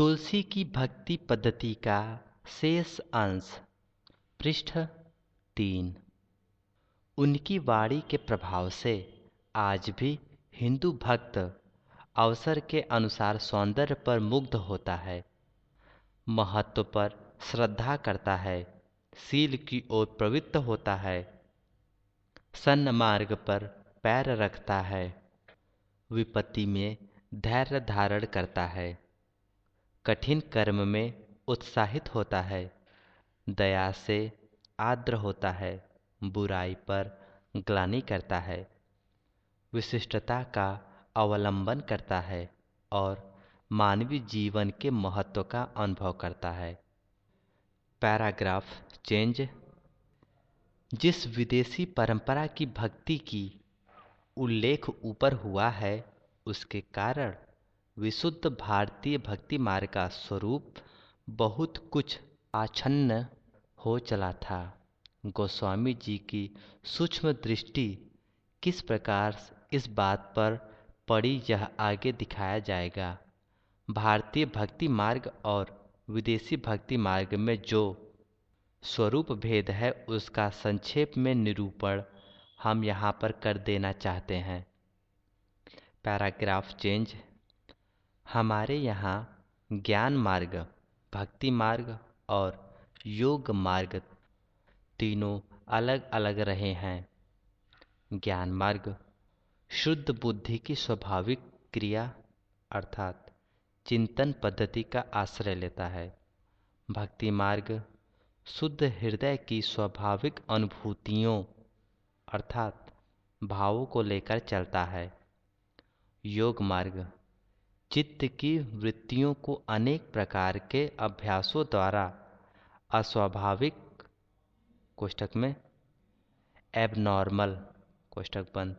तुलसी की भक्ति पद्धति का शेष अंश पृष्ठ 3। उनकी वाणी के प्रभाव से आज भी हिंदू भक्त अवसर के अनुसार सौंदर्य पर मुग्ध होता है, महत्व पर श्रद्धा करता है, शील की ओर प्रवृत्त होता है, सन्मार्ग पर पैर रखता है, विपत्ति में धैर्य धारण करता है, कठिन कर्म में उत्साहित होता है, दया से आर्द्र होता है, बुराई पर ग्लानि करता है, विशिष्टता का अवलंबन करता है और मानवीय जीवन के महत्व का अनुभव करता है। Paragraph change. जिस विदेशी परंपरा की भक्ति की उल्लेख ऊपर हुआ है, उसके कारण विशुद्ध भारतीय भक्ति मार्ग का स्वरूप बहुत कुछ आच्छन्न हो चला था। गोस्वामी जी की सूक्ष्म दृष्टि किस प्रकार इस बात पर पड़ी, यह आगे दिखाया जाएगा। भारतीय भक्ति मार्ग और विदेशी भक्ति मार्ग में जो स्वरूप भेद है, उसका संक्षेप में निरूपण हम यहाँ पर कर देना चाहते हैं। Paragraph change. हमारे यहाँ ज्ञान मार्ग, भक्ति मार्ग और योग मार्ग तीनों अलग अलग रहे हैं। ज्ञान मार्ग शुद्ध बुद्धि की स्वाभाविक क्रिया अर्थात चिंतन पद्धति का आश्रय लेता है। भक्ति मार्ग शुद्ध हृदय की स्वाभाविक अनुभूतियों अर्थात भावों को लेकर चलता है। योग मार्ग चित्त की वृत्तियों को अनेक प्रकार के अभ्यासों द्वारा अस्वाभाविक कोष्ठक में एबनॉर्मल कोष्ठक बंद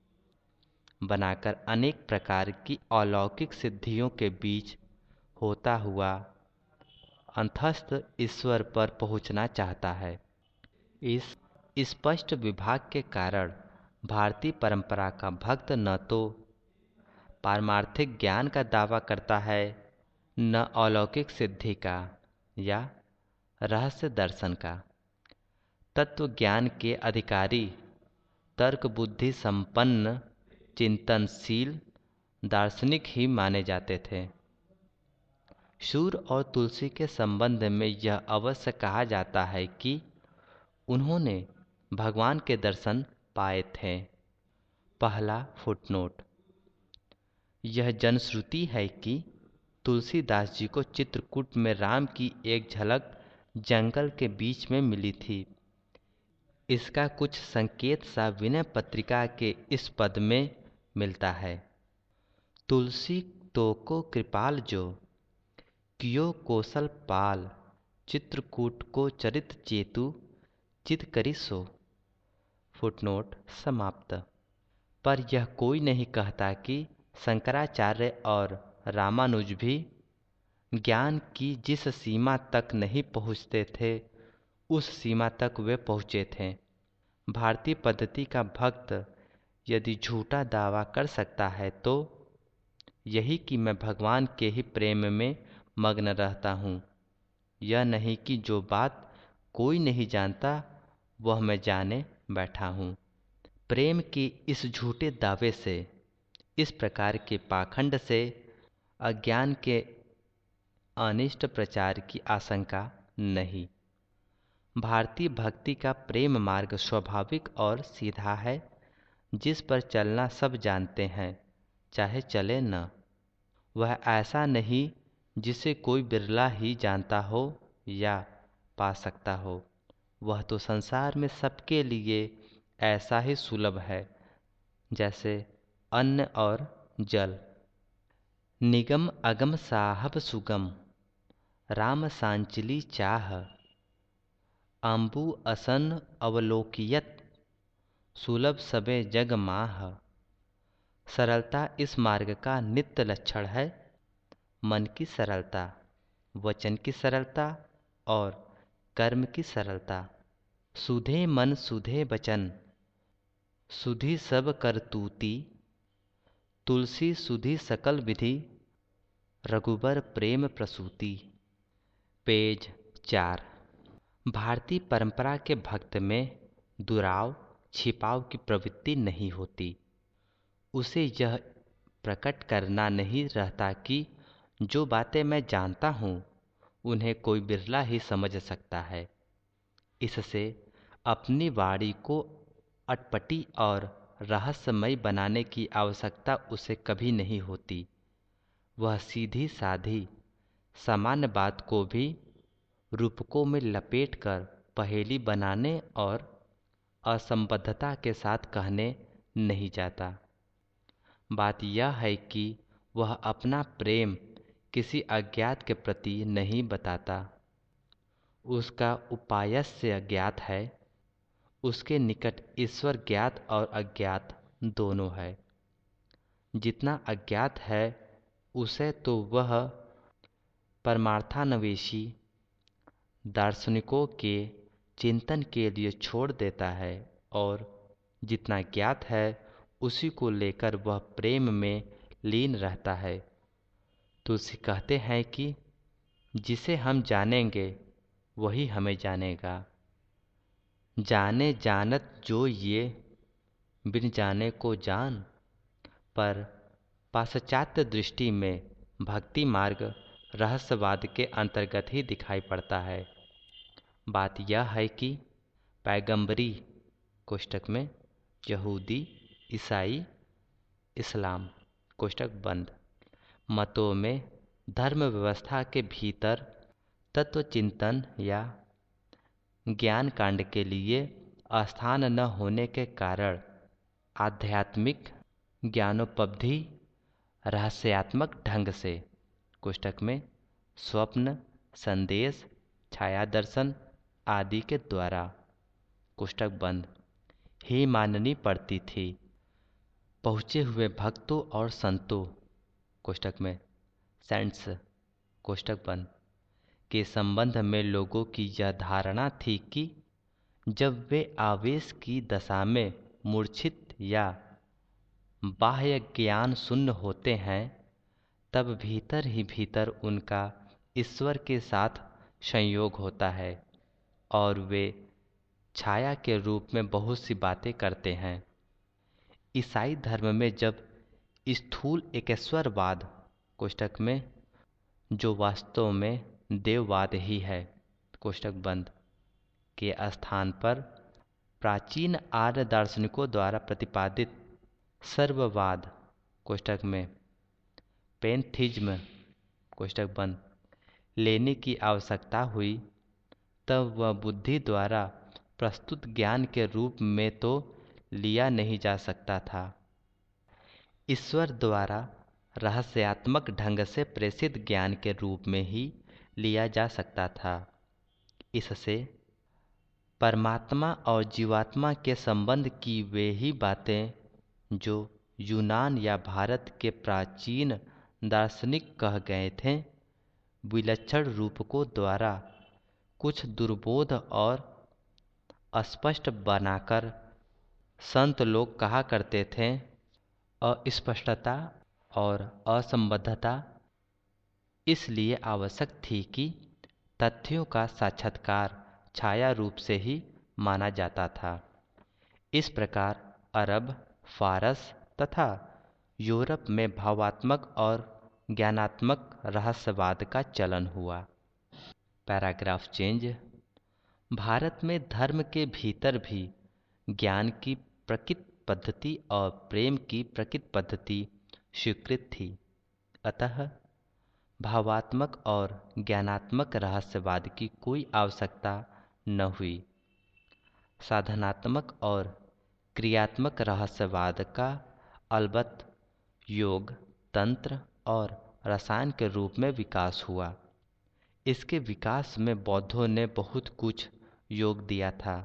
बनाकर अनेक प्रकार की अलौकिक सिद्धियों के बीच होता हुआ अंतस्थ ईश्वर पर पहुंचना चाहता है। इस स्पष्ट विभाग के कारण भारतीय परंपरा का भक्त न तो पारमार्थिक ज्ञान का दावा करता है, न अलौकिक सिद्धि का या रहस्य दर्शन का। तत्व ज्ञान के अधिकारी तर्क बुद्धि संपन्न चिंतनशील दार्शनिक ही माने जाते थे। सूर्य और तुलसी के संबंध में यह अवश्य कहा जाता है कि उन्होंने भगवान के दर्शन पाए थे। पहला फुटनोट। यह जनश्रुति है कि तुलसीदास जी को चित्रकूट में राम की एक झलक जंगल के बीच में मिली थी। इसका कुछ संकेत सा विनय पत्रिका के इस पद में मिलता है। तुलसी तो को कृपाल जो कियो कौशल पाल, चित्रकूट को चरित चेतु चित करी सो। फुटनोट समाप्त। पर यह कोई नहीं कहता कि शंकराचार्य और रामानुज भी ज्ञान की जिस सीमा तक नहीं पहुँचते थे, उस सीमा तक वे पहुँचे थे। भारतीय पद्धति का भक्त यदि झूठा दावा कर सकता है तो यही कि मैं भगवान के ही प्रेम में मग्न रहता हूँ, यह नहीं कि जो बात कोई नहीं जानता वह मैं जाने बैठा हूँ। प्रेम के इस झूठे दावे से, इस प्रकार के पाखंड से अज्ञान के अनिष्ट प्रचार की आशंका नहीं। भारतीय भक्ति का प्रेम मार्ग स्वाभाविक और सीधा है, जिस पर चलना सब जानते हैं, चाहे चले न। वह ऐसा नहीं जिसे कोई बिरला ही जानता हो या पा सकता हो। वह तो संसार में सबके लिए ऐसा ही सुलभ है जैसे अन्न और जल। निगम अगम साहब सुगम, राम सांचली चाह, अम्बु असन अवलोकियत, सुलभ सबे जग माह। सरलता इस मार्ग का नित्य लक्षण है। मन की सरलता, वचन की सरलता और कर्म की सरलता। सुधे मन सुधे वचन, सुधि सब करतूती, तुलसी सुधि सकल विधि, रघुबर प्रेम प्रसूति। पेज 4। भारतीय परंपरा के भक्त में दुराव छिपाव की प्रवृत्ति नहीं होती। उसे यह प्रकट करना नहीं रहता कि जो बातें मैं जानता हूँ उन्हें कोई बिरला ही समझ सकता है। इससे अपनी वाणी को अटपटी और रहस्यमय बनाने की आवश्यकता उसे कभी नहीं होती। वह सीधी साधी सामान्य बात को भी रूपकों में लपेटकर पहेली बनाने और असंबद्धता के साथ कहने नहीं जाता। बात यह है कि वह अपना प्रेम किसी अज्ञात के प्रति नहीं बताता। उसका उपायस्य ज्ञात है। उसके निकट ईश्वर ज्ञात और अज्ञात दोनों है। जितना अज्ञात है उसे तो वह परमार्थान्वेषी दार्शनिकों के चिंतन के लिए छोड़ देता है और जितना ज्ञात है उसी को लेकर वह प्रेम में लीन रहता है। तुलसी कहते हैं कि जिसे हम जानेंगे वही हमें जानेगा। जाने जानत जो ये बिन जाने को जान। पर पाश्चात्य दृष्टि में भक्ति मार्ग रहस्यवाद के अंतर्गत ही दिखाई पड़ता है। बात यह है कि पैगंबरी कोष्टक में यहूदी, ईसाई, इस्लाम कोष्टक बंद मतों में धर्म व्यवस्था के भीतर तत्व चिंतन या ज्ञान कांड के लिए स्थान न होने के कारण आध्यात्मिक ज्ञानोपलब्धि रहस्यात्मक ढंग से कोष्टक में स्वप्न, संदेश, छाया दर्शन आदि के द्वारा कोष्टक बंद ही माननी पड़ती थी। पहुँचे हुए भक्तों और संतों कोष्टक में सेंट्स कोष्टक बंद के संबंध में लोगों की यह धारणा थी कि जब वे आवेश की दशा में मूर्छित या बाह्य ज्ञान शून्य होते हैं तब भीतर ही भीतर उनका ईश्वर के साथ संयोग होता है और वे छाया के रूप में बहुत सी बातें करते हैं। ईसाई धर्म में जब स्थूल एकेश्वरवाद कोष्टक में जो वास्तव में देववाद ही है कोष्टक बंद के स्थान पर प्राचीन आर्य दार्शनिकों द्वारा प्रतिपादित सर्ववाद कोष्टक में पैंथिज्म कोष्टक बंद लेने की आवश्यकता हुई तब वह बुद्धि द्वारा प्रस्तुत ज्ञान के रूप में तो लिया नहीं जा सकता था। ईश्वर द्वारा रहस्यात्मक ढंग से प्रेषित ज्ञान के रूप में ही लिया जा सकता था। इससे परमात्मा और जीवात्मा के संबंध की वे ही बातें जो यूनान या भारत के प्राचीन दार्शनिक कह गए थे विलक्षण रूपकों द्वारा कुछ दुर्बोध और अस्पष्ट बनाकर संत लोग कहा करते थे। अस्पष्टता और असंबद्धता इसलिए आवश्यक थी कि तथ्यों का साक्षात्कार छाया रूप से ही माना जाता था। इस प्रकार अरब, फारस तथा यूरोप में भावात्मक और ज्ञानात्मक रहस्यवाद का चलन हुआ। Paragraph change. भारत में धर्म के भीतर भी ज्ञान की प्रकृत पद्धति और प्रेम की प्रकृत पद्धति स्वीकृत थी। अतः भावात्मक और ज्ञानात्मक रहस्यवाद की कोई आवश्यकता न हुई। साधनात्मक और क्रियात्मक रहस्यवाद का अलबत्त योग, तंत्र और रसायन के रूप में विकास हुआ। इसके विकास में बौद्धों ने बहुत कुछ योग दिया था।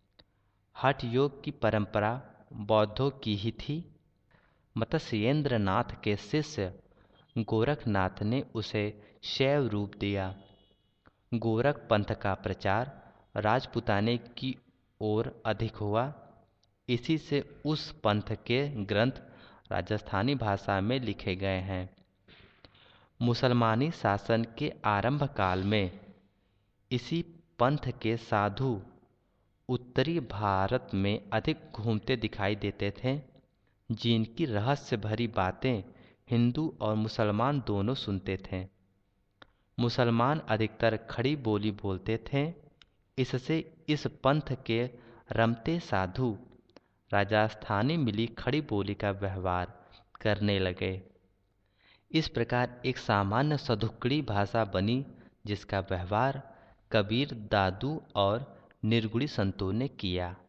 हठ योग की परंपरा बौद्धों की ही थी। मत्स्येंद्र नाथ के शिष्य गोरखनाथ ने उसे शैव रूप दिया। गोरख पंथ का प्रचार राजपुताने की ओर अधिक हुआ। इसी से उस पंथ के ग्रंथ राजस्थानी भाषा में लिखे गए हैं। मुसलमानी शासन के आरंभ काल में इसी पंथ के साधु उत्तरी भारत में अधिक घूमते दिखाई देते थे, जिनकी रहस्य भरी बातें हिंदू और मुसलमान दोनों सुनते थे। मुसलमान अधिकतर खड़ी बोली बोलते थे, इससे इस पंथ के रमते साधु राजस्थानी मिली खड़ी बोली का व्यवहार करने लगे। इस प्रकार एक सामान्य सधुकड़ी भाषा बनी, जिसका व्यवहार कबीर दादू और निर्गुणी संतों ने किया।